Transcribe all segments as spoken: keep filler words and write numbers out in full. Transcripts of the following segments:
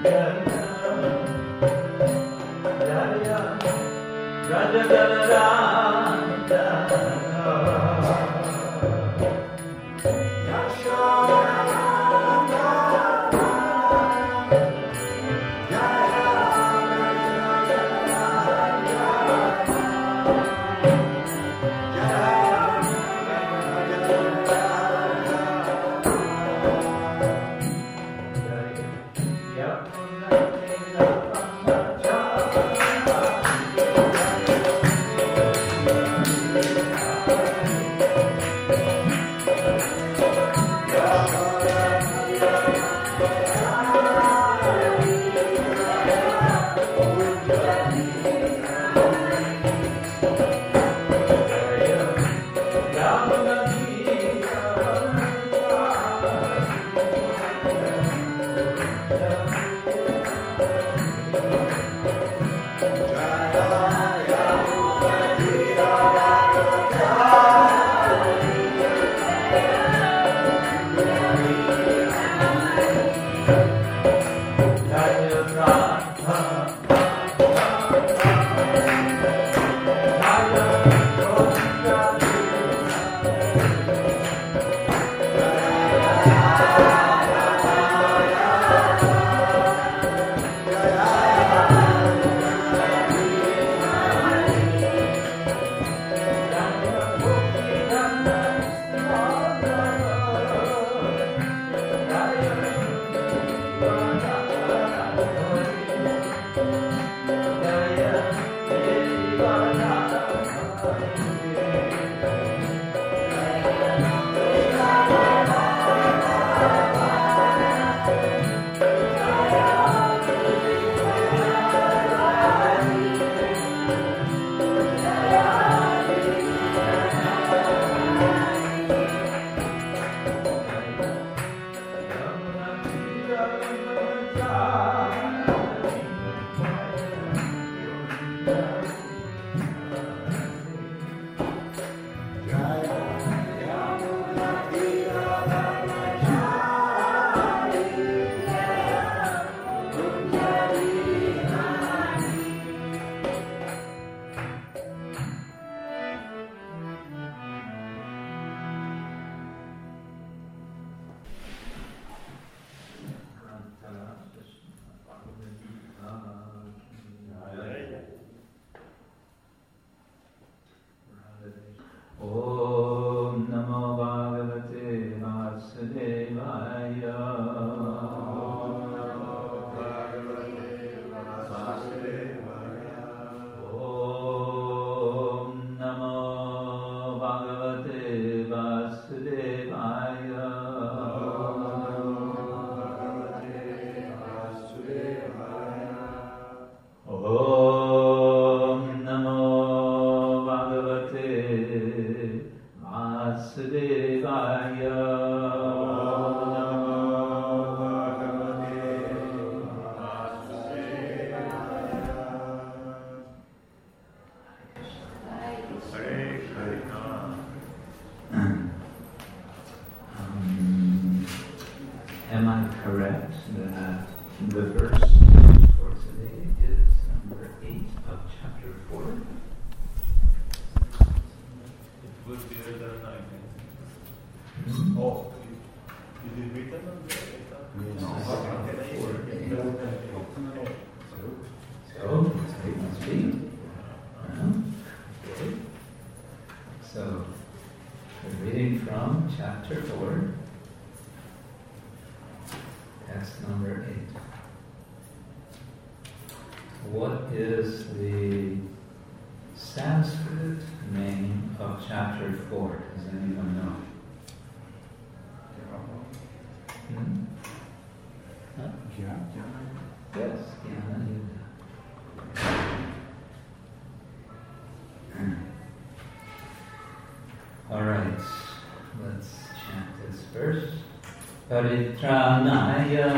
Paritranaya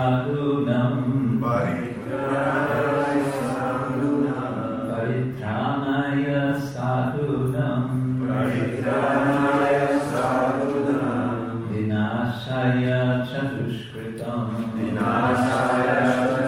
sadhunam Paritranaya sadhunam Paritranaya sadhunam Paritranaya sadhunam Vinashaya chadushkritam Vinashaya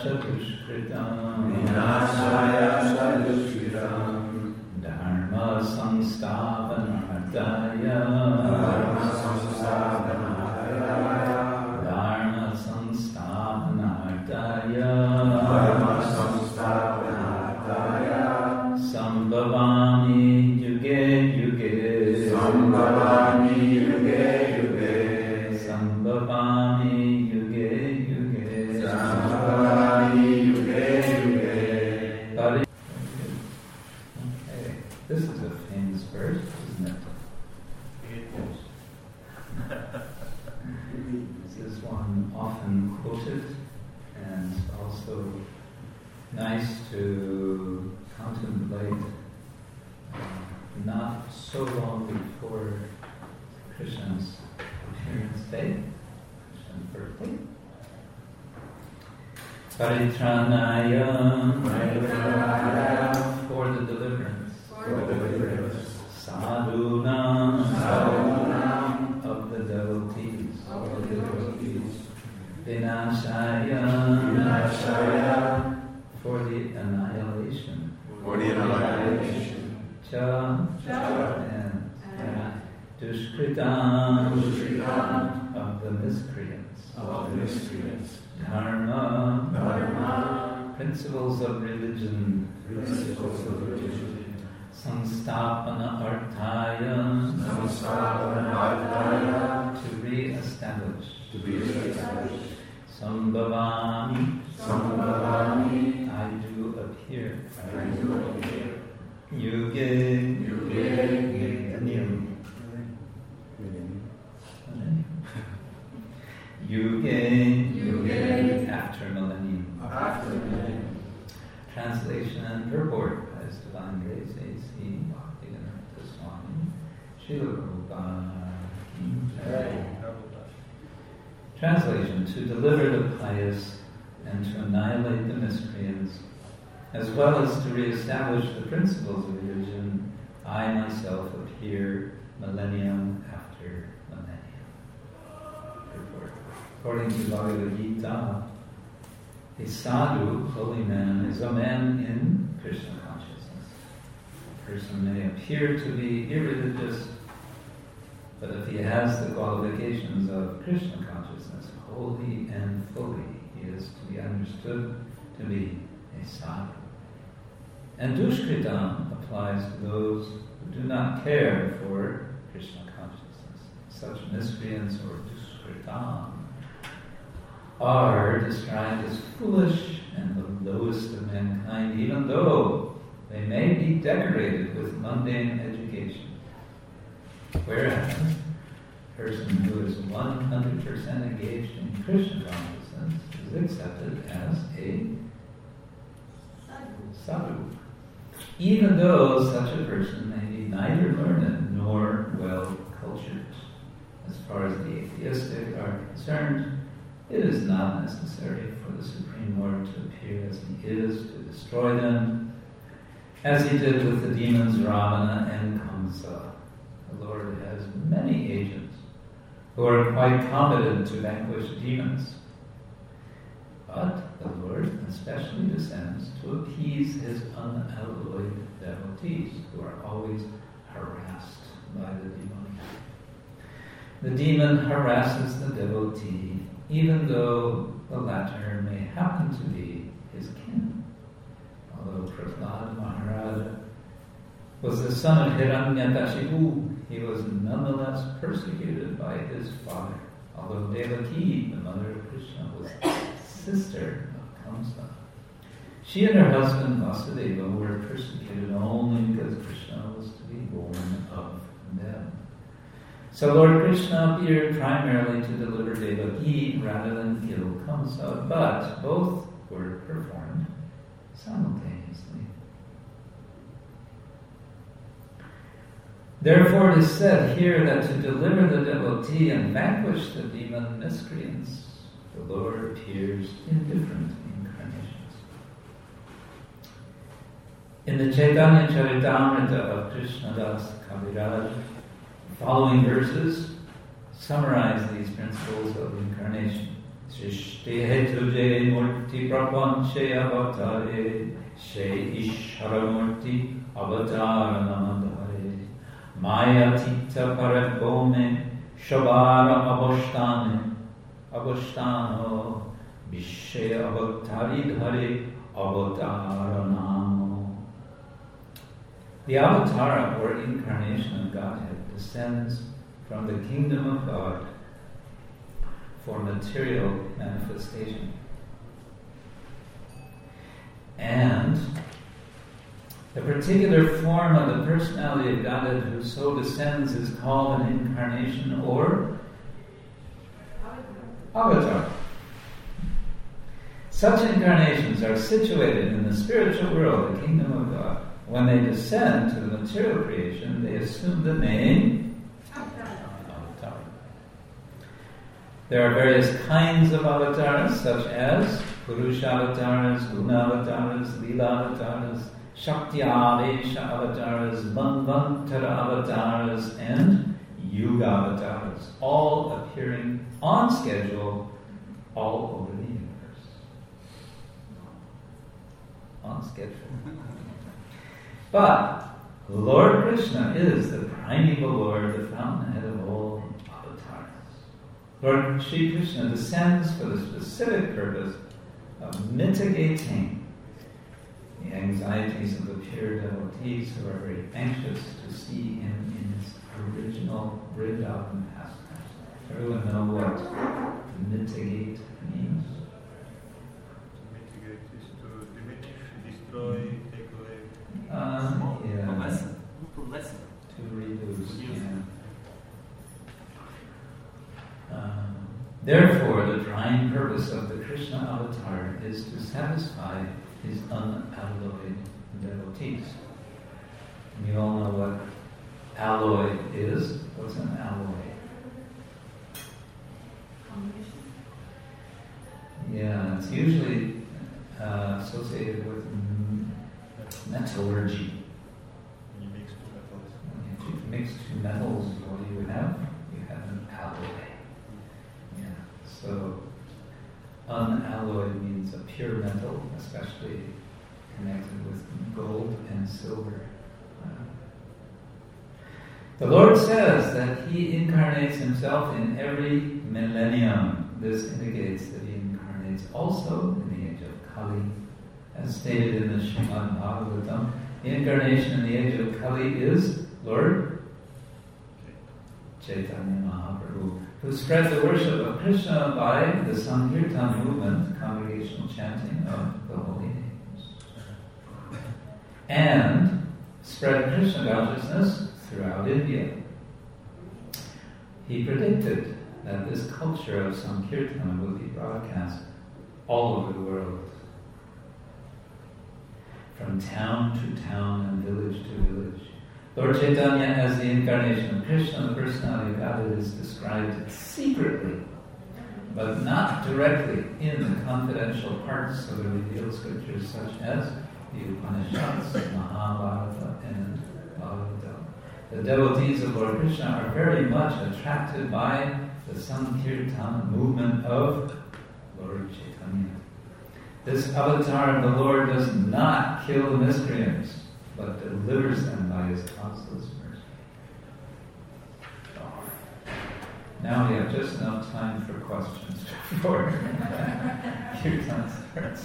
Dushkritam Vinashaya Dushkritam Dharma Samsthapanarthaya Dharma Samsthapanarthaya Dharma Samsthapanarthaya Dharma Samsthapanarthaya Sambhavami Yuge Yuge Sambhavami Yuge Yuge Sambhavami Yuge Yuge Sambhavami Yuge Yuge. Pari- Okay, this is a famous verse, isn't it? This is one often quoted and also nice to contemplate uh, not so long before Krishna's appearance day, Krishna's birthday. Paritranaya, for the deliverance, sadhuna, of the devotees, vinashaya, for the annihilation, For the annihilation. cha, and dushkritam, of the miscreants, Of the miscreants. dharma, Dharma. principles of religion, Principles of religion. samstapana arthaya, Samsthapanarthaya. to re-establish, To be established. sambhavami, Sambhavami. I do appear, I do appear. yuge, Yuge. millennium, yuge, Yuge. after millennium. After millennium. Translation and purport as Divine Grace A C Bhaktivinoda Swami Srila Prabhupada Ki Jai. Translation: to deliver the pious and to annihilate the miscreants, as well as to re-establish the principles of religion, I myself appear millennium after millennium. Purport. According to Bhagavad Gita, a sadhu, holy man, is a man in Krishna consciousness. A person may appear to be irreligious, but if he has the qualifications of Krishna consciousness, wholly and fully, he is to be understood to be a sadhu. And dushkritam applies to those who do not care for Krishna consciousness. Such miscreants or dushkritam are described as foolish and the lowest of mankind, even though they may be decorated with mundane education. Whereas a person who is one hundred percent engaged in Krishna consciousness is accepted as a sadhu, even though such a person may be neither learned nor well cultured. As far as the atheistic are concerned, it is not necessary for the Supreme Lord to appear as he is to destroy them, as he did with the demons Ravana and Kamsa. The Lord has many agents who are quite competent to vanquish demons. But the Lord especially descends to appease his unalloyed devotees, who are always harassed by the demoniac. The demon harasses the devotee, even though the latter may happen to be his kin. Although Prahlad Maharaj was the son of Hiranyakashipu, he was nonetheless persecuted by his father. Although Devaki, the mother of Krishna, was sister of Kamsa. She and her husband Vasudeva were persecuted only because Krishna was to be born of them. So Lord Krishna appeared primarily to deliver Devaki rather than kill Kamsa, but both were performed simultaneously. Therefore it is said here that to deliver the devotee and vanquish the demon miscreants, the Lord appears in different incarnations. In the Chaitanya Charitamrita of Krishnadas Kaviraj, the following verses summarize these principles of incarnation. Srishti hetuje murti prapanche avatare she isharamurti avatara namadhare maya tita parabhome shabara avashtane avashtano vishya avatari dhare avatara namo. The avatar or incarnation of Godhead descends from the kingdom of God for material manifestation. And the particular form of the personality of Godhead who so descends is called an incarnation or avatar. Such incarnations are situated in the spiritual world, the kingdom of God. When they descend to the material creation, they assume the name avatar. There are various kinds of avatars, such as Purusha avatars, Guna avatars, Lila avatars, Shakti Adesha avatars, Manvantara avatars, and Yuga avatars, all appearing on schedule all over the universe. On schedule. But Lord Krishna is the primeval Lord, the fountainhead of all avatars. Lord Shri Krishna descends for the specific purpose of mitigating the anxieties of the pure devotees who are very anxious to see him in his original Vrindavan pastimes. Everyone know what mitigate means? To mitigate is to diminish, destroy, take away. Um, yeah. To lessen. To lessen. To reduce. Yeah. Um, therefore, the prime purpose of the Krishna avatar is to satisfy his unalloyed devotees. And you all know what alloy is. What's an alloy? Yeah, it's usually uh, associated with m- metallurgy. When you mix two metals. If you mix two metals, what do you have? You have an alloy. Yeah. So, unalloyed means a pure metal, especially connected with gold and silver. Uh, the Lord says that He incarnates Himself in every millennium. This indicates that He incarnates also in the age of Kali. As stated in the Srimad Bhagavatam, the incarnation in the age of Kali is Lord Chaitanya Mahaprabhu, who spread the worship of Krishna by the Sankirtan movement, congregational chanting of the holy names, and spread Krishna consciousness throughout India. He predicted that this culture of Sankirtan would be broadcast all over the world, from town to town and village to village. Lord Chaitanya, as the incarnation of Krishna, the personality of God, is described secretly, but not directly, in the confidential parts of the revealed scriptures, such as the Upanishads, Mahabharata, and Bhagavatam. The devotees of Lord Krishna are very much attracted by the Sankirtan movement of Lord Chaitanya. This avatar of the Lord does not kill the miscreants, but delivers them by His causeless mercy. Now we have just enough time for questions before Kirtan starts.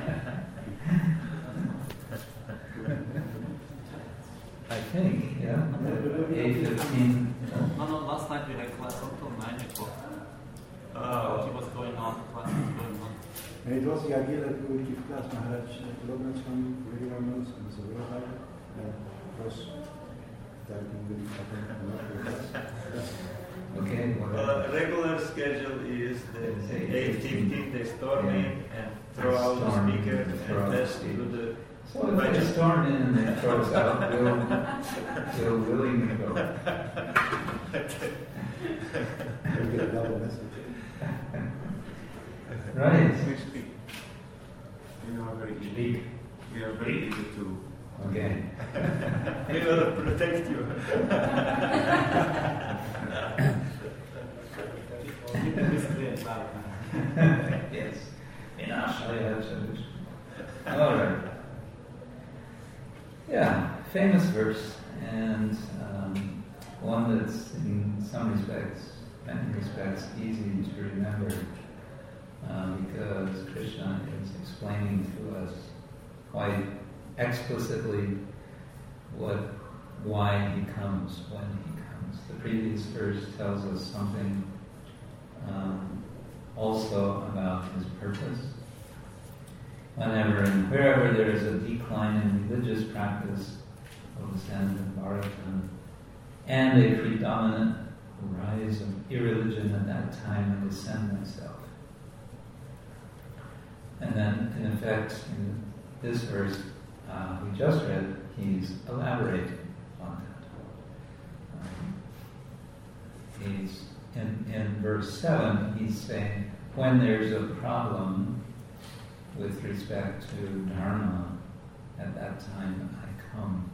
I think, yeah, eight fifteen. No, no, last night we had class until nine o'clock. Uh, What was going on? Class was going on. And it was the idea that we would give class Maharaj programs from regular notes and so on. And of course, that we will attend. Okay, uh, whatever. regular schedule is the It's eight fifteen they storm Yeah. in and throw out the Storm, speaker throw out and the test speaker. to the So if they storm in and they throw us out, we'll, we'll willingly go. We get a double message. Right. We speak. You know, very easy. Speak. We are very easy to. Okay. we will protect you. Keep the mystery at back. Yes. Vinashaya cha Dushkritam. All right. Yeah, famous verse, and um, one that's in some respects, many respects, easy to remember, uh, because Krishna is explaining to us quite explicitly what, why he comes, when he comes. The previous verse tells us something um, also about his purpose. Whenever and wherever there is a decline in religious practice of the Sand and Bharata, and a predominant rise of irreligion at that time, I descend myself. And then, in effect, in this verse uh, we just read, he's elaborating on that. Um, he's in, in verse seven, he's saying, when there's a problem with respect to Dharma, at that time I come.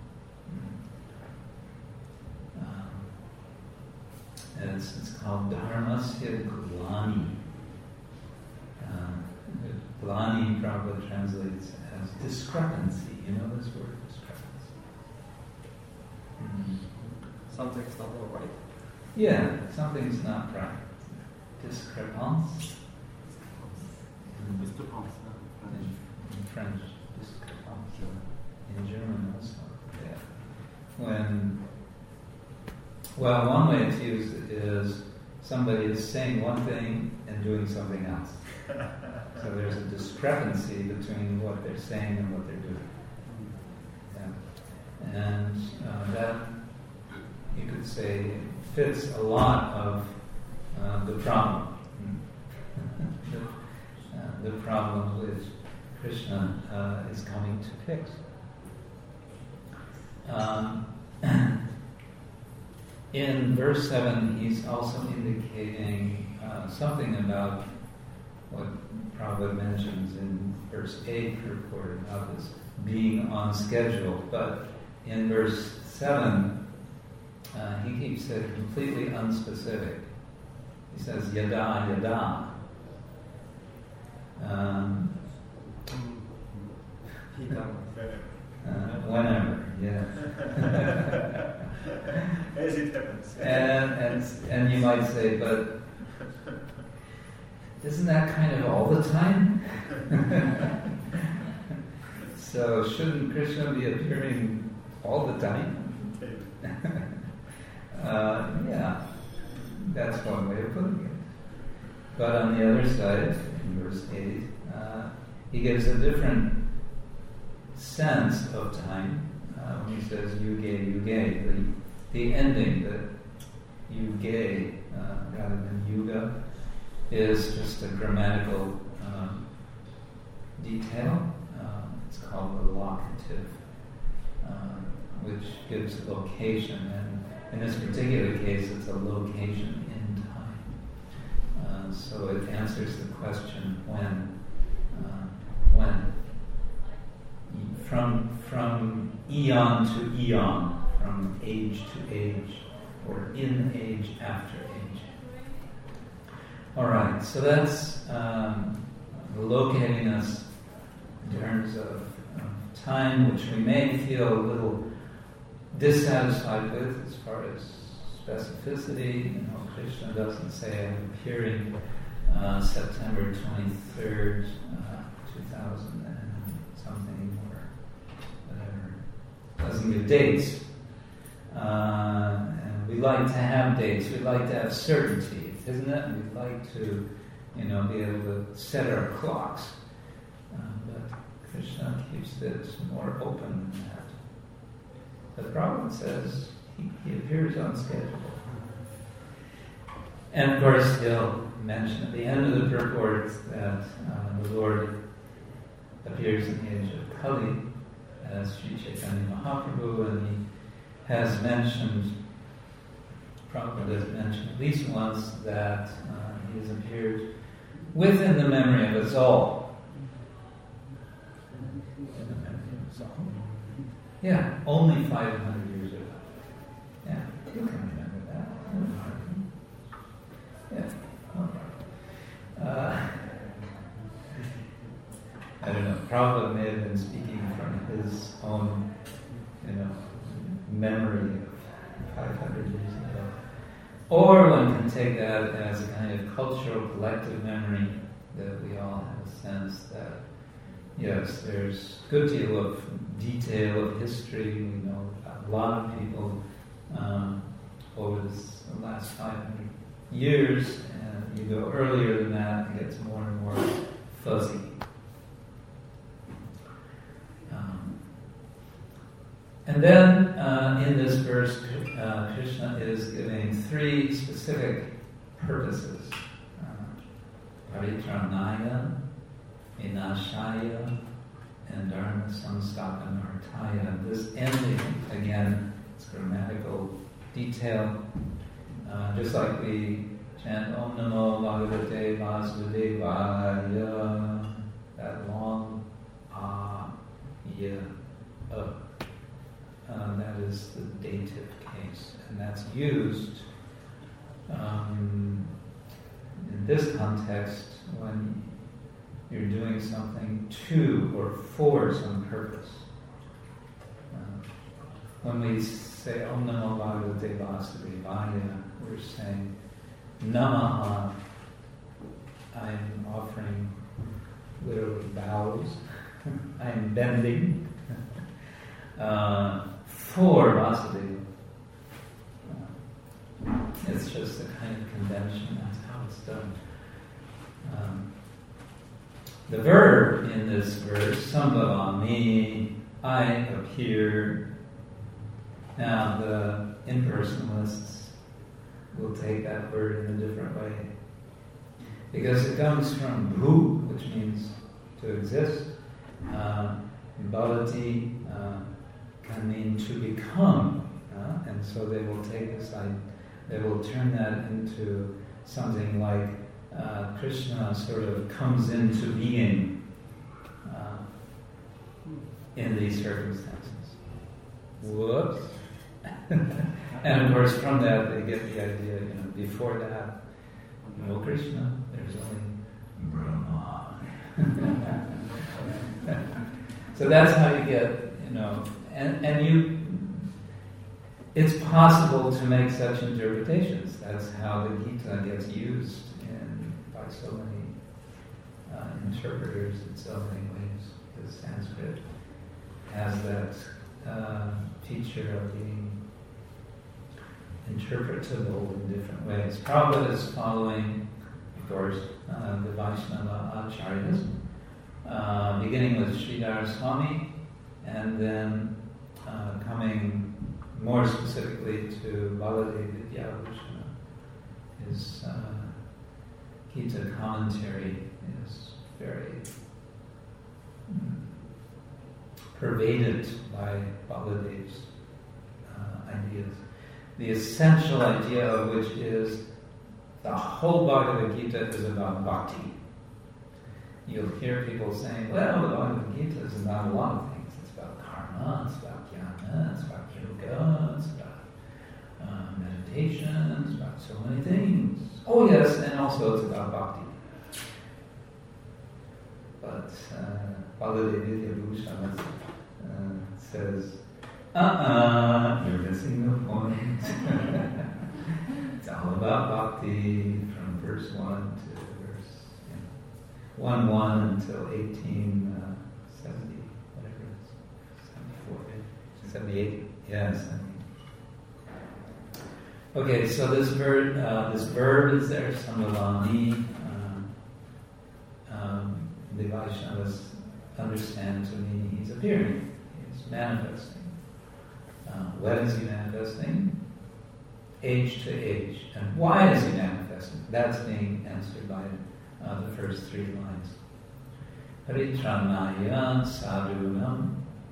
Um, and it's, it's called Dharmasya Glani. Um, Glani probably translates as discrepancy. You know this word, discrepancy? Mm-hmm. Something's not all right. Yeah, something's not right. Discrepance. Discrepance, In, in French, discrepance. In German also. Yeah. When, well, one way it's used is somebody is saying one thing and doing something else. So there's a discrepancy between what they're saying and what they're doing. Yeah. And uh, that, you could say, fits a lot of uh, the problem. the, uh, the problem which Krishna uh, is coming to fix. Um, in verse seven, he's also indicating uh, something about what Prabhupada mentions in verse eight purport about this being on schedule. But in verse seven, uh, he keeps it completely unspecific. He says, yada, yada. Um, uh, whenever, yeah. As it happens. and, and, and you might say, but isn't that kind of all the time? So shouldn't Krishna be appearing all the time? uh, yeah, that's one way of putting it. But on the other side, in verse eight, uh, he gives a different sense of time uh, when he says yuge, yuge, the, the ending, the yuge uh, rather than yuga, is just a grammatical um, detail. Um, it's called the locative, um, which gives location, and in this particular case, it's a location in time. Uh, so it answers the question when. Uh, when. From from eon to eon, from age to age, or in age after age. All right, so that's um, locating us in terms of um, time, which we may feel a little dissatisfied with as far as specificity. You know, Krishna doesn't say I'm appearing uh, September twenty-third, uh, two thousand and something, or whatever. Doesn't give dates. Uh, and we like to have dates. We like to have certainty, isn't it? We like to, you know, be able to set our clocks. Uh, but Krishna keeps it more open than that. But Prabhupada says he, he appears on schedule. And of course, he'll mention at the end of the purport that uh, the Lord appears in the age of Kali as Sri Chaitanya Mahaprabhu, and he has mentioned, Prabhupada has mentioned at least once that uh, he has appeared within the memory of us all. In the memory of us all. Yeah, only five hundred years ago. Yeah, you can remember that. Yeah, all right. Uh, I don't know, Prabhupada may have been speaking from his own, you know, memory of five hundred years ago. Or one can take that as a kind of cultural collective memory that we all have a sense that, yes, there's a good deal of detail of history. We know a lot of people um, over this, the last five hundred years, and you go earlier than that, it gets more and more fuzzy. Um, and then uh, in this verse, uh, Krishna is giving three specific purposes: uh, paritranaya, vinashaya, and dharma samsthapanarthaya. This ending, again, it's grammatical detail. Uh, just like we chant Om Namo Bhagavate Vasudevaya, that long ah, ya, uh, uh, that is the dative case, and that's used um, in this context when you're doing something to or for some purpose. Uh, when we say Om Namo Bhagavate Vasudevaya, we're saying Namaha. I'm offering literally bows. I'm bending uh, for Vasudeva. Uh, it's just a kind of convention. That's how it's done. Um, the verb in this verse, Sambhavami, I appear. Now the impersonalists will take that word in a different way, because it comes from bhu, which means to exist. Uh, bhavati uh, can mean to become, uh, and so they will take this, like, they will turn that into something like uh, Krishna sort of comes into being uh, in these circumstances. Whoops. And of course, from that they get the idea, you know, before that, no Krishna, there's only Brahma. So that's how you get, you know, and, and you, it's possible to make such interpretations. That's how the Gita gets used in, by so many uh, interpreters in so many ways, because Sanskrit has that uh, feature of being interpretable in different ways. Prabhupada is following, of course, uh, the Vaishnava Acharyas, uh, beginning with Sridhar Swami, and then uh, coming more specifically to Baladev Vidyabhushana. His uh, Gita commentary is very mm, pervaded by Baladev's uh, ideas. The essential idea of which is the whole Bhagavad Gita is about bhakti. You'll hear people saying, well, the Bhagavad Gita is about a lot of things. It's about karma, it's about jnana, it's about yoga, it's about uh, meditation, it's about so many things. Oh yes, and also it's about bhakti. But uh, Baladev Vidyabhushana uh, says, Uh-uh, you're missing the point. It's all about bhakti from verse one to verse you know, one one until eighteen uh, seventy, whatever it is, seventy-four, seventy-eight, yeah, seventy. Okay, so this verb, uh, this verb is there, Sambhavami. Um, um, the Vaishnavas understand to mean he's appearing, he's manifesting. Uh, when is he manifesting? Age to age. And why is he manifesting? That's being answered by uh, the first three lines. Paritranaya sadhunam.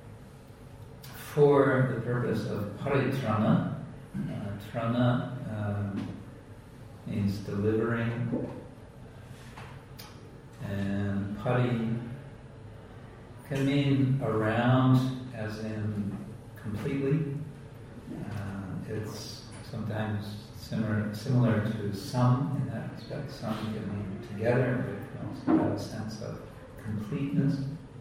For the purpose of paritrana. Uh, trana um, means delivering. And pari can mean around, as in completely. Uh, it's sometimes similar similar to some in that respect. Some can mean together, but it can also have a sense of completeness.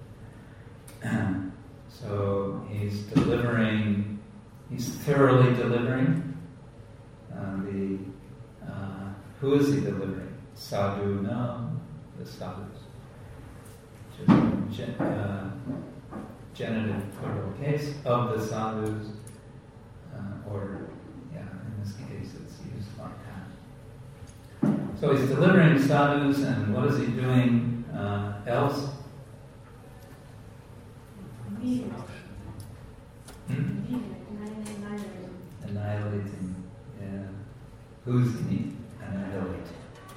So he's delivering, he's thoroughly delivering. Uh, the uh, who is he delivering? Sadhu, no, the sadhus. Gen, uh, genitive plural case of the sadhus, uh, or yeah, in this case it's used like that. So he's delivering sadhus, and what is he doing uh, else? Hmm? Annihilating, yeah. Who's he annihilate?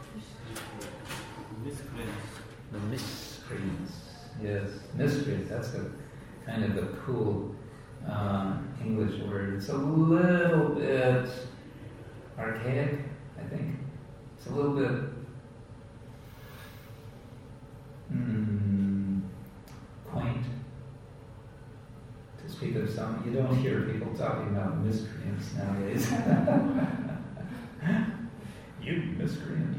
Miscreants. The miscreants. Yes, miscreants. That's a kind of a cool um, English word. It's a little bit archaic, I think. It's a little bit mm, quaint. To speak of some, you don't hear people talking about miscreants nowadays. You miscreant.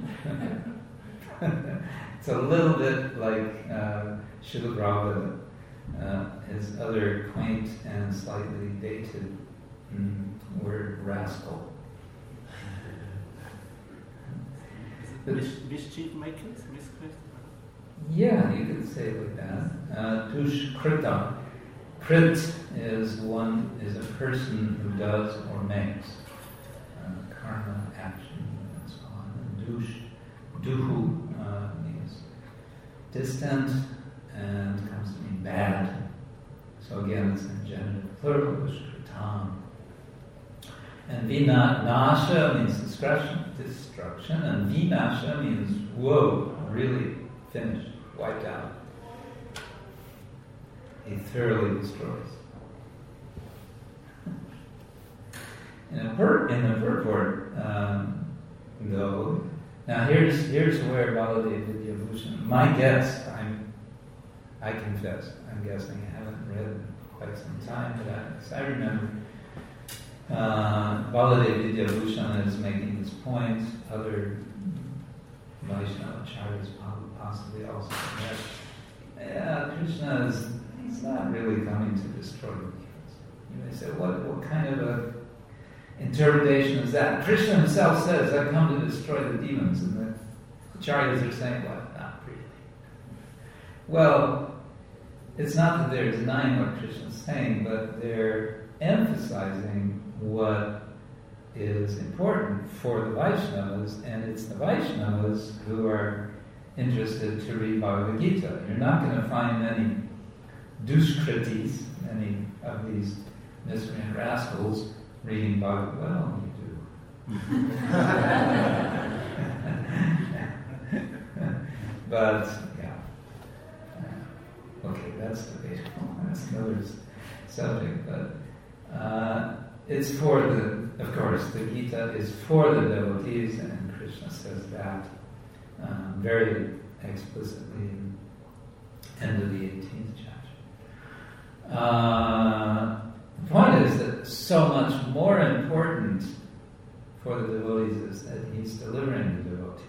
It's a little bit like uh, Srila Prabhupada, uh, his other quaint and slightly dated mm, word, rascal. Is it mis- mischief makers? Miscreants? Yeah, you could say it like that. Uh, Dushkrita. Krit is one is a person who does or makes uh, karma, action, and so on. And dush, duhu uh, means distant and comes to mean bad. So again, it's in genitive plural, dushkritam. And vina nasha means destruction, destruction, and vinasha means whoa, really finished, wiped out. He thoroughly destroys. In a pur- in the purport, um, though, now here's here's where Baladev Vidyabhushan. My guess, I'm, I confess, I'm guessing. I haven't read in quite some time, but I, I remember uh, Baladev Vidyabhushan is making this point. Other Vaishnava acharyas possibly also. Yeah, Krishna is. He's not really coming to destroy the demons. You may say, what, what kind of a interpretation is that? Krishna himself says, I come to destroy the demons. And the acharyas are saying, well, not really. Well, it's not that they're denying what Krishna is saying, but they're emphasizing what is important for the Vaishnavas, and it's the Vaishnavas who are interested to read Bhagavad Gita. You're not going to find many dushkritis, many of these miscreant rascals reading Bhagavad. Well, you do. But, yeah. Okay, that's debatable. That's another subject. But uh, it's for the, of course, the Gita is for the devotees, and Krishna says that um, very explicitly in the end of the eighteenth chapter. Uh, the point is that so much more important for the devotees is that he's delivering the devotees.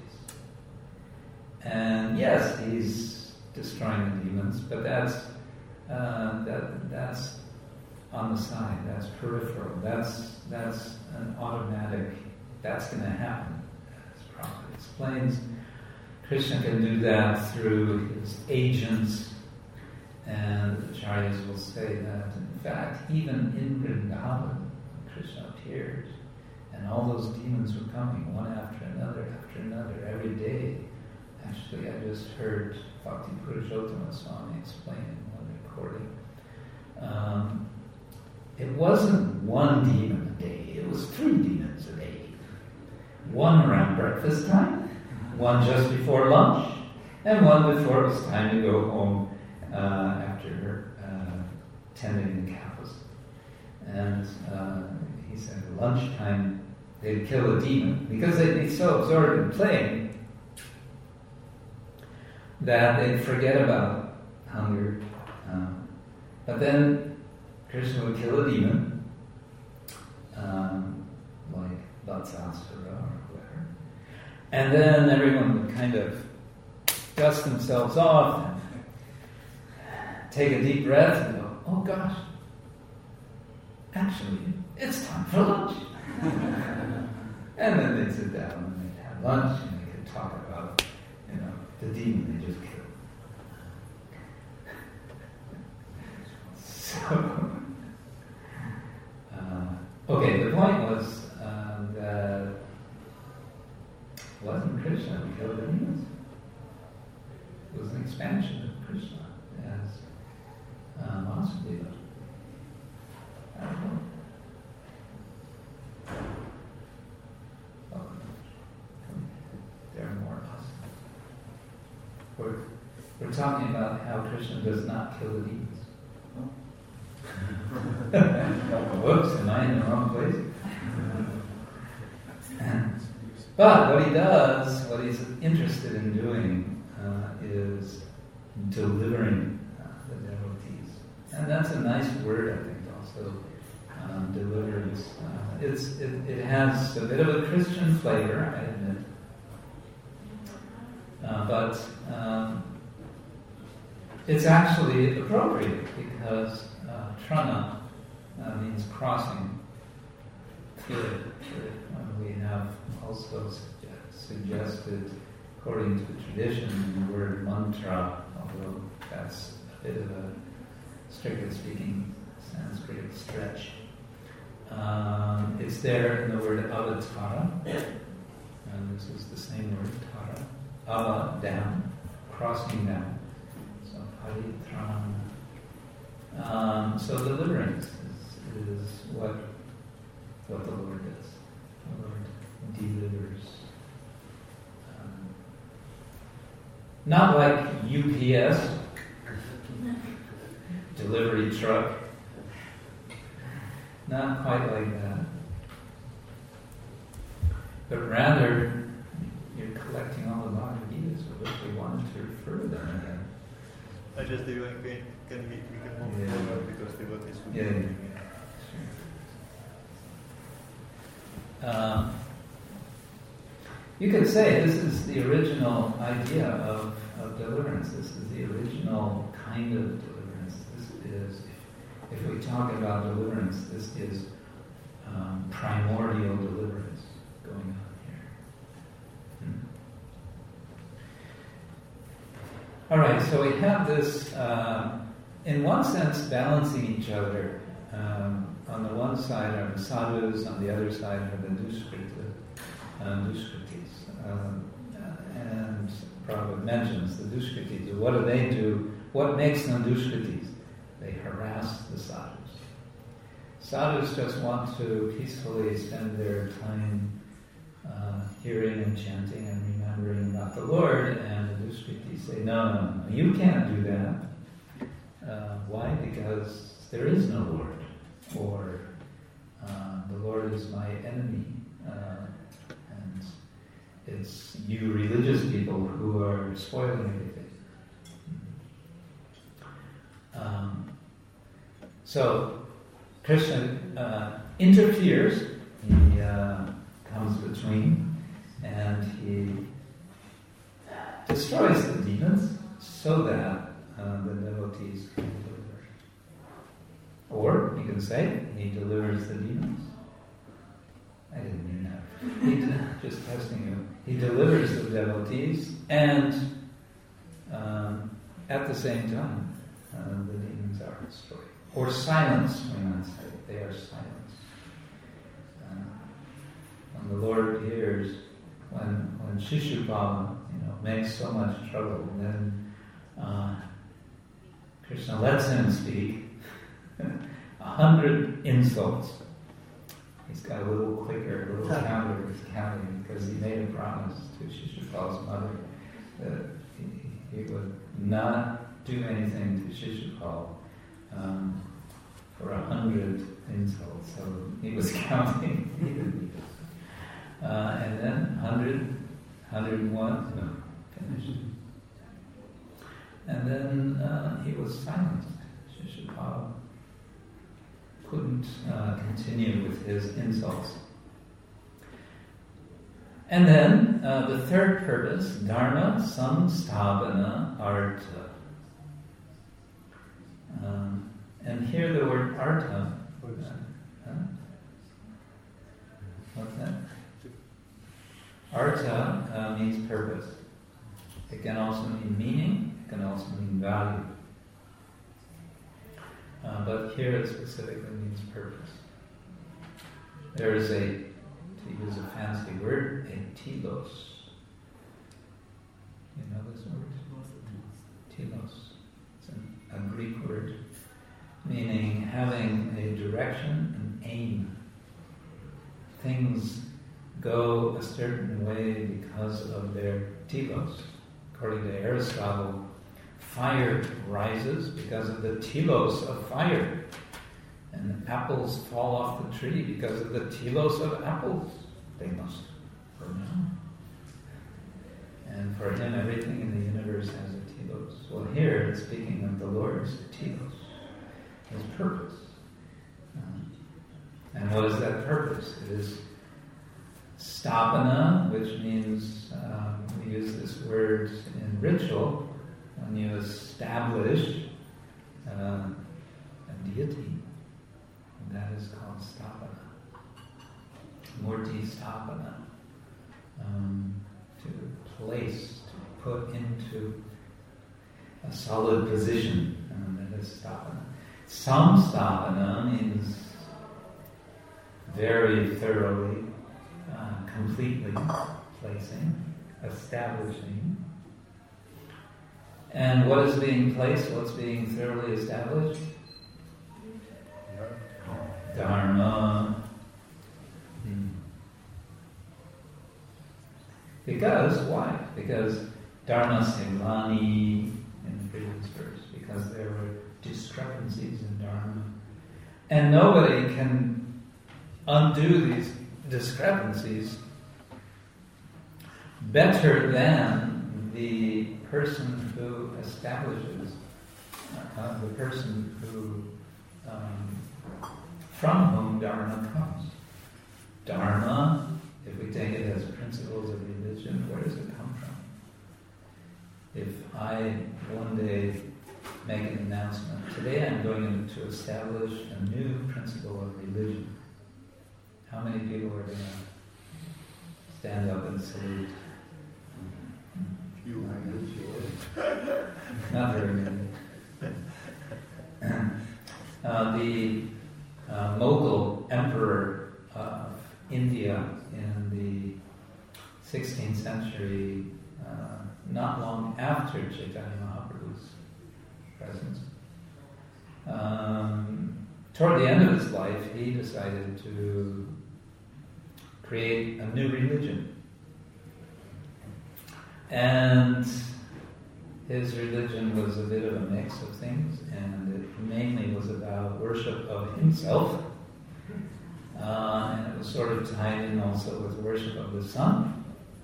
And yes, he's destroying the demons, but that's uh, that that's on the side. That's peripheral. That's that's an automatic. That's going to happen. As Prabhupada explains, Krishna can do that through his agents. And the acharyas will say that, in fact, even in Vrindavan, Krishna appeared, and all those demons were coming, one after another, after another, every day. Actually, I just heard Bhakti Purushottama Swami explain in one recording. Um, it wasn't one demon a day, it was three demons a day. One around breakfast time, one just before lunch, and one before it was time to go home. Uh, after uh, tending the cows. And uh, he said at lunchtime they'd kill a demon because they'd be so absorbed in playing that they'd forget about hunger. Um, but then Krishna would kill a demon, um, like Vatsasura or whoever. And then everyone would kind of dust themselves off and take a deep breath and go, oh gosh, actually, it's time for lunch. And then they'd sit down and they'd have lunch and they could talk about, you know, the demon they just killed. So, uh, okay, the point was uh, that it wasn't Krishna who killed the demons. It was an expansion of Krishna as uh, Vasudeva. I don't know. Oh, there are more of us. We're, we're talking about how Krishna does not kill the demons. Whoops, am I in the wrong place? But what he does, what he's interested in doing, uh, is delivering uh, the devotees. And that's a nice word, I think, also. Um, deliverance. Uh, it's, it, it has a bit of a Christian flavor, I admit. Uh, but um, it's actually appropriate because uh, trana uh, means crossing. Good. Uh, we have also suggest, suggested, according to tradition, the word mantra, although that's a bit of a, strictly speaking, Sanskrit stretch. Um, it's there in the word avatara, and this is the same word, tara. Ava, down, crossing down. So paritran. Um, so deliverance is, is what what the Lord does. The Lord delivers. Um, not like U P S, delivery truck. Not quite like that. But rather, you're collecting all the Bhagavad Gita's of which we wanted to refer them again. I just do like can, can we, we can move Yeah. forward because the what is Yeah. Um, you could say this is the original idea of, of deliverance. This is the original kind of deliverance. This is, if, if we talk about deliverance, this is um, primordial deliverance going on here. Hmm. All right, so we have this, uh, in one sense, balancing each other. Um, on the one side are the sadhus, on the other side are the duskrita, uh, duskritis. Um, and Prabhupada mentions the duskritis. What do they do? What makes them duskritis? They harass the sadhus. Sadhus just want to peacefully spend their time uh, hearing and chanting and remembering about the Lord, and the duskritis say, no, no, no, you can't do that. Uh, why? Because there is no Lord. Or uh, the Lord is my enemy, uh, and it's you religious people who are spoiling everything. Um, so Krishna uh, interferes, he uh, comes between, and he destroys the demons so that uh, the devotees can deliver. Or you can say he delivers the demons. I didn't mean that. He de- just testing you. He delivers the devotees, and um, at the same time, uh, the demons are destroyed. Or silenced, we might say. They are silenced. Uh, when the Lord hears, when when Shishupala, you know, makes so much trouble, then uh, Krishna lets him speak. A hundred insults. He's got a little clicker, a little counter he's counting because he made a promise to Shishupala's mother that he, he would not do anything to Shishupala um, for a hundred insults. So he was counting. uh, and then hundred, hundred and one, no, finished. And then uh, he was silenced. Shishupala couldn't uh, continue with his insults. And then uh, the third purpose, dharma samsthabana artha. Um, and here the word artha, What is uh, it? huh? What's that? Artha uh, means purpose. It can also mean meaning, it can also mean value. Uh, but here it specifically means purpose. There is a, to use a fancy word, a telos. You know this word? Telos. It's a, a Greek word meaning having a direction and aim. Things go a certain way because of their telos. According to Aristotle, fire rises because of the telos of fire. And apples fall off the tree because of the telos of apples. They must burn out. And for him, everything in the universe has a telos. Well, here, it's speaking of the Lord's telos, his purpose. Um, and what is that purpose? It is stapana, which means, um, we use this word in ritual, when you establish uh, a deity, and that is called stapana. Murti stapana. Um, to place, to put into a solid position, and that is stapana. Samstapana means very thoroughly, uh, completely placing, establishing. And what is being placed? What's being thoroughly established? Dharma. Hmm. Because, why? Because Dharma Sevani in the previous verse, because there were discrepancies in Dharma. And nobody can undo these discrepancies better than the person who establishes, uh, the person who, um, from whom Dharma comes. Dharma, if we take it as principles of religion, where does it come from? If I one day make an announcement, today I'm going to establish a new principle of religion, how many people are going to stand up and salute? You. Not very many. uh, the uh, Mughal emperor of India in the sixteenth century, uh, not long after Chaitanya Mahaprabhu's presence, um, toward the end of his life, he decided to create a new religion. And his religion was a bit of a mix of things, and it mainly was about worship of himself, uh, and it was sort of tied in also with worship of the sun.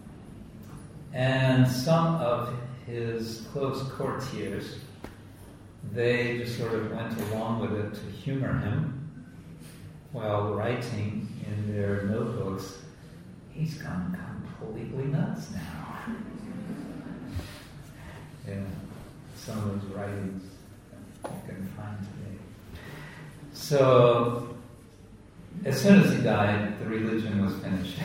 And some of his close courtiers, they just sort of went along with it to humor him while writing in their notebooks, "He's gone completely nuts now." Yeah, some of those writings you can find today. So, as soon as he died, the religion was finished.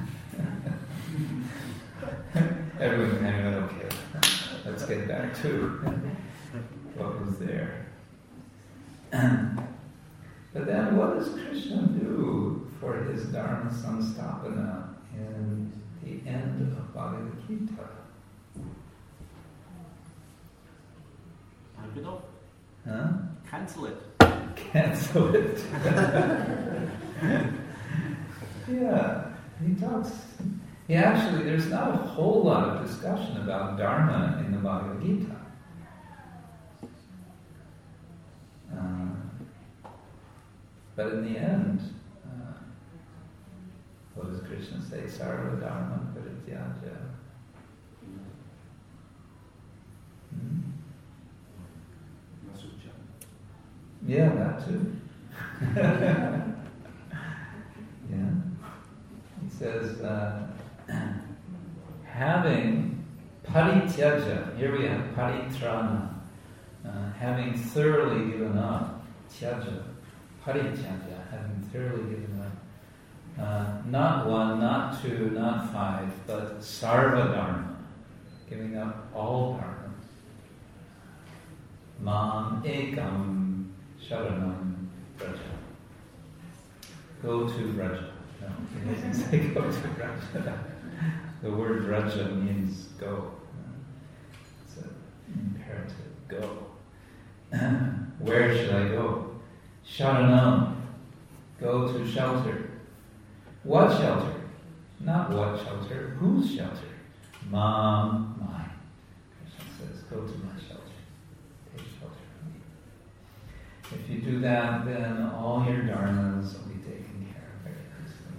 Everyone kind of went, okay, let's get back to what was there. But then what does Krishna do for his Dharma Samstapana in the end of Bhagavad Gita? Wipe it off. Huh? Cancel it. Cancel it. Yeah, he talks. He actually, there's not a whole lot of discussion about Dharma in the Bhagavad Gita. Uh, but in the end, uh, what does Krishna say? Sarva Dharma Parityaja. Hmm? Yeah, that too. Yeah. He says, uh, having parityaja, here we have paritrana, uh, having thoroughly given up, tyaja, parityaja, having thoroughly given up, uh, not one, not two, not five, but sarva dharma, giving up all dharma. Mam ekam sharanam vraja. Go to Vraja. No, it doesn't say go to Vraja. The word Vraja means go. It's an imperative. Go. Where should I go? Sharanam. Go to shelter. What shelter? Not what shelter. Whose shelter? Mam, mine. Krishna says, go to my shelter. Take shelter from me. If you do that, then all your dharmas will be taken care of very nicely.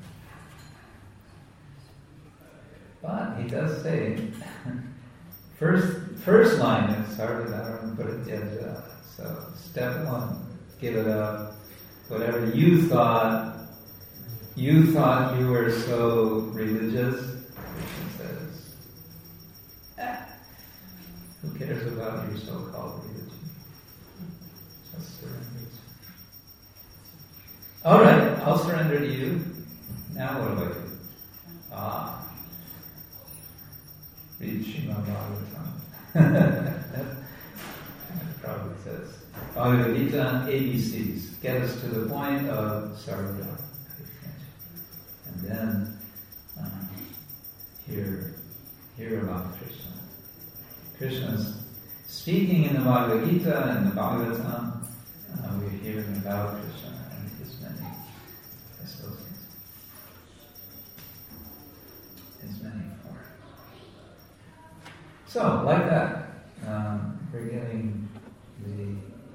But he does say, first first line is sarvadharma parityaja. So step one, give it up. Whatever you thought, you thought you were so religious, Krishna says, eh, who cares about your so-called religion? Just surrender. All right, I'll surrender to you. Now what do I do? Ah, read Srimad Bhagavatam. Probably says Bhagavad Gita A B Cs. Get us to the point of sarvadharma. And then um, hear, hear about Krishna. Krishna's speaking in the Bhagavad Gita and the Bhagavatam. Uh, we're hearing about Krishna and his many associates, his many forms. So, like that, um, we're getting the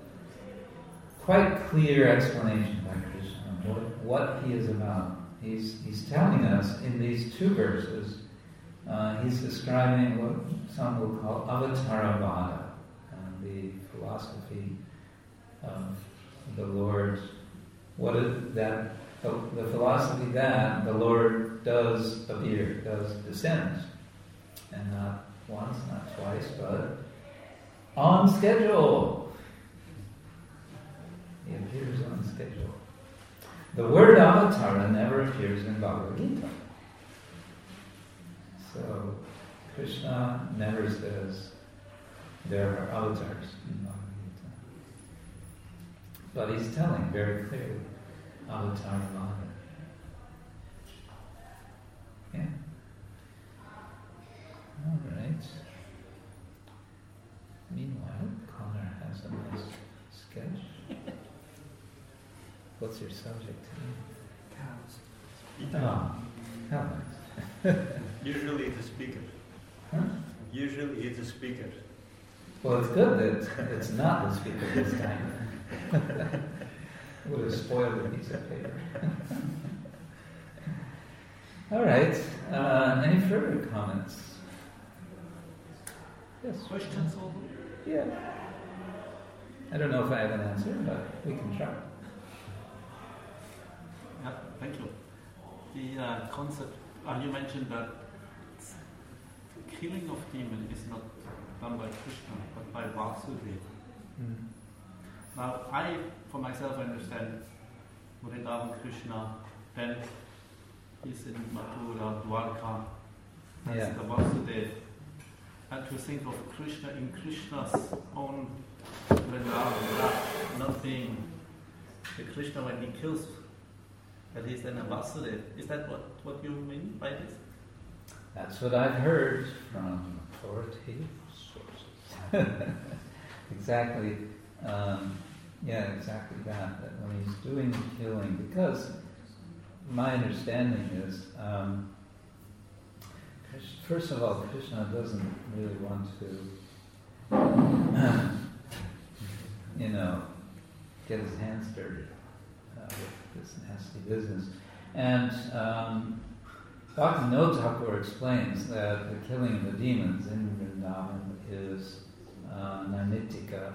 quite clear explanation by Krishna of what, what he is about. He's, he's telling us in these two verses, uh, he's describing what some will call Avataravada, uh, the philosophy of the Lord, what is that, the, the philosophy that the Lord does appear, does descend, and not once, not twice, but on schedule. He appears on schedule. The word avatara never appears in Bhagavad Gita. So Krishna never says there are avatars in Bhagavad Gita. But he's telling very clearly, avatar Vada. Yeah. All right. Meanwhile, Connor has a nice sketch. What's your subject? Cows. Oh, how nice. Usually it's a speaker. Huh? Usually it's a speaker. Well, it's good that it's not the speaker this time. Would have spoiled a piece of paper. All right. Uh, any further comments? Yes. Questions over? Yeah. I don't know if I have an answer, but we can try. Yeah, thank you. The uh, concept, uh, you mentioned that the killing of demon is not done by Krishna, but by Vasudeva. Mm. Now, I, for myself, understand Vrindavan Krishna, then he's in Mathura, Dwarka, as Yeah. the Vasudeva. And to think of Krishna in Krishna's own Vrindavan, not being the Krishna when he kills, that he's then a Vasudeva. Is that what, what you mean by this? That's what I've heard from authoritative sources. Exactly. Um, yeah, exactly that. That when he's doing the killing, because my understanding is, um, first of all, Krishna doesn't really want to, you know, get his hands dirty uh, with this nasty business. And um, Bhaktivinoda Thakur explains that the killing of the demons in Vrindavan is uh, Naimittika.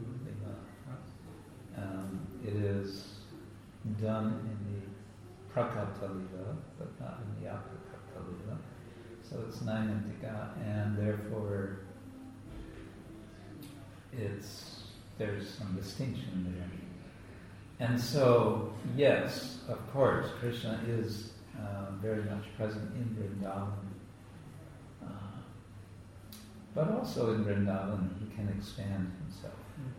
Um, it is done in the Prakata Lila, but not in the Aprakata Lila. So it's Naimittika, and therefore it's there's some distinction there. And so, yes, of course, Krishna is uh, very much present in Vrindavan. Uh, but also in Vrindavan, he can expand himself.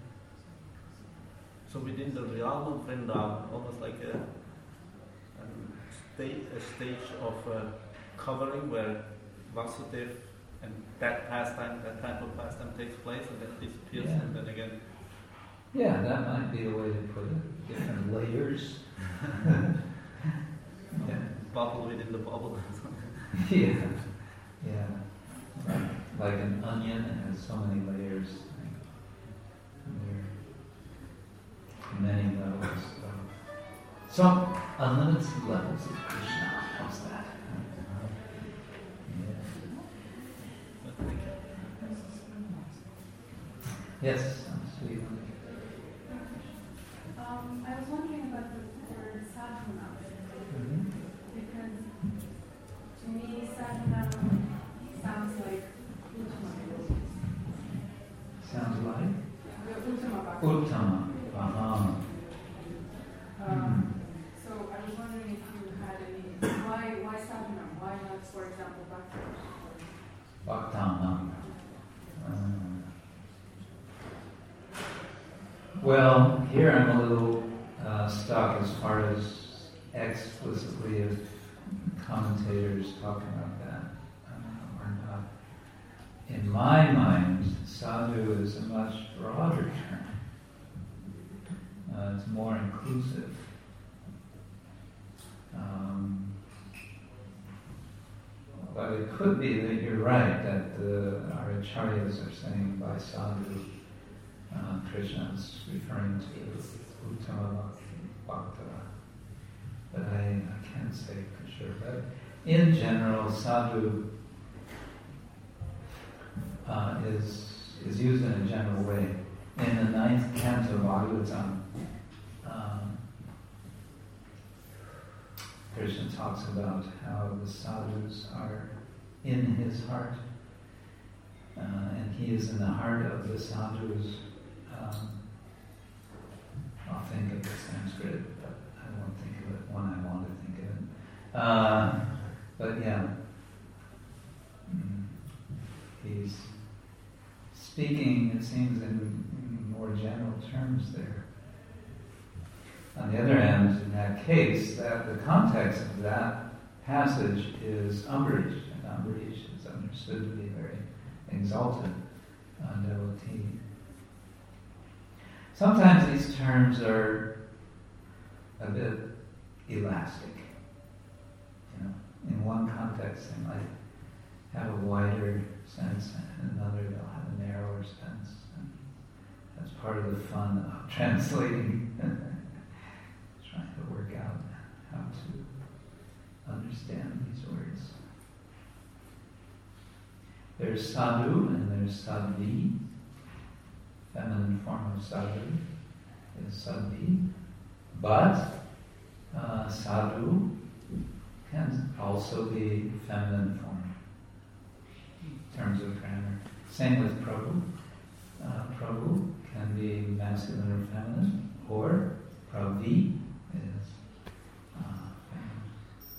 So within the realm of Vrindavan, almost like a, a, sta- a stage of uh, covering where Vasudeva and that pastime, that type of pastime takes place and then disappears, Yeah. and then again. Yeah, that might be a way to put it. Different layers. Yeah. Bubble within the bubble. Yeah, yeah. Like, like an onion, it has so many layers. And there are many levels. So, so unlimited levels of Krishna. How's that? Yeah. Yes, I'm sweet. Um, I was wondering about the word sadhana. Mm-hmm. Because to me, sadhana sounds like uttama. Sounds like? The uttama bhakti. Uttama. Aha. Um, so I was wondering if you had any, why, why sadhana? Why not, for example, bhakti? Bhaktana. Um, well, here I'm a little uh, stuck as far as explicitly if commentators talk about that uh, or not. In my mind, sadhu is a much broader term. Uh, it's more inclusive. Um, but it could be that you're right, that the, our acharyas are saying by sadhu, uh, Krishna is referring to Uttama Bhakta. But I, I can't say for sure. But in general, sadhu uh, is is used in a general way. In the ninth canto of Bhagavatam, um, Krishna talks about how the sadhus are in his heart, uh, and he is in the heart of the sadhus. Um, I'll think of the Sanskrit, but I won't think of it when I want to think of it. Uh, but yeah, mm, he's speaking, it seems, in more general terms there. On the other hand, in that case, that the context of that passage is Ambarish, and Ambarish is understood to be a very exalted uh, devotee. Sometimes these terms are a bit elastic. You know, in one context they might have a wider sense, and in another they'll have a narrower sense. And that's part of the fun of translating. Trying to work out how to understand these words. There's sadhu and there's sadhvi. Feminine form of sadhu is sadhvi. But uh, sadhu can also be feminine form in terms of grammar. Same with Prabhu. Uh, Prabhu can be masculine or feminine, or Pravi is uh, feminine.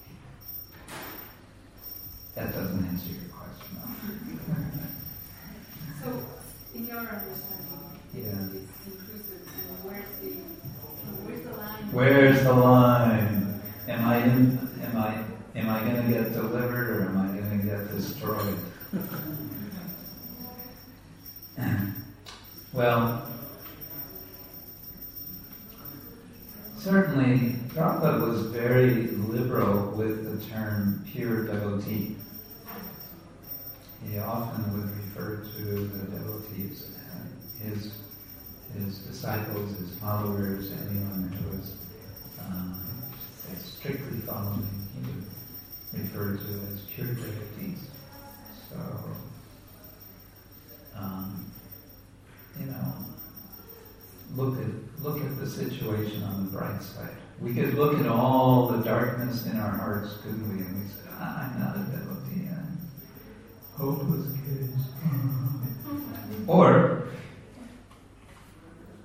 That doesn't answer your question. So, in your understanding, Yeah. it's inclusive, and where's the where's the line? Where's the line? Am I in, am I am I going to get delivered, or am I going to get destroyed? Well, certainly Prabhupada was very liberal with the term pure devotee. He often would refer to the devotees, his his disciples, his followers, anyone who was um, strictly following, he would refer to as pure devotees. So, um, you know, look at look at the situation on the bright side. We could look at all the darkness in our hearts, couldn't we? And we said, ah, I'm not a devotee. I'm hopeless kids. Or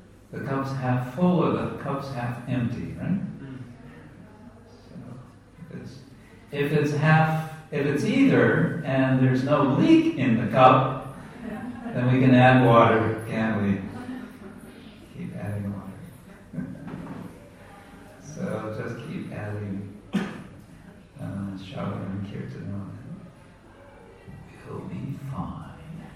half full or the cup's half empty, right? So if it's, if it's half, if it's either, and there's no leak in the cup, then we can add water, can't we? Keep adding water. So just keep adding uh, Shravan and Kirtan. We'll be fine.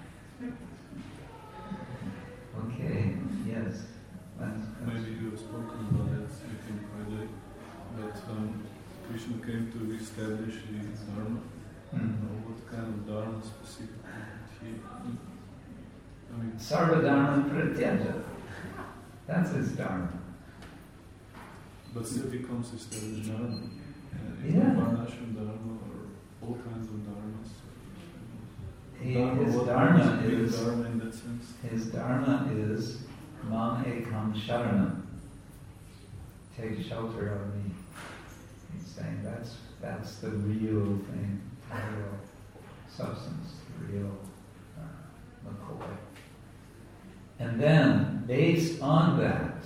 Okay, yes. Maybe you have spoken about that, I think, Friday, that um, Krishna came to establish his Dharma. Mm-hmm. Uh, what kind of Dharma specifically did he? I mean, Sarvadharma Pratyaja. That's his Dharma. but still becomes established Dharma. Uh, is Yeah. it Varnashram Dharma or all kinds of Dharmas? He, Dharma, his what Dharma is is Dharma in that sense? his Dharma is Mam Ekam Sharanam. Take shelter of me. He's saying that's that's the real thing, the real substance, the real uh, McCoy. And then, based on that,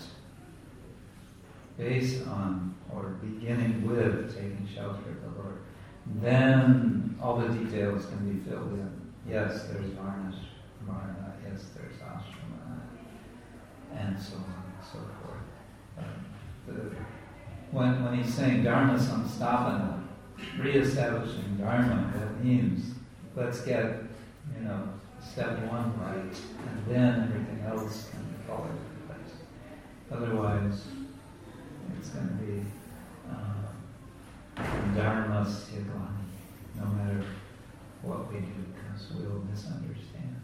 based on or beginning with taking shelter of the Lord, then all the details can be filled in. Yes, there's Varna, Varna, yes, there's Ashrama, and so on and so forth. Uh, the, when, when he's saying Dharma Samstapana, re-establishing Dharma, that means let's get, you know, step one right, and then everything else can fall into place. Otherwise, it's going to be uh, Dharma Syaglani, no matter what we do, because we'll misunderstand.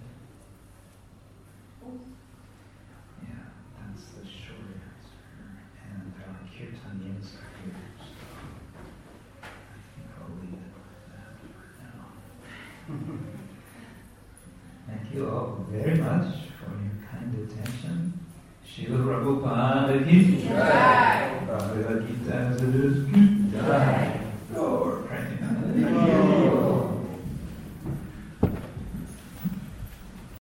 Yeah, that's the short answer. And our kirtanias are here, so I think I'll leave it with that for now. Thank you all very much for your kind attention. Srila Prabhupada ki jai. Bhagavad Gita as it is.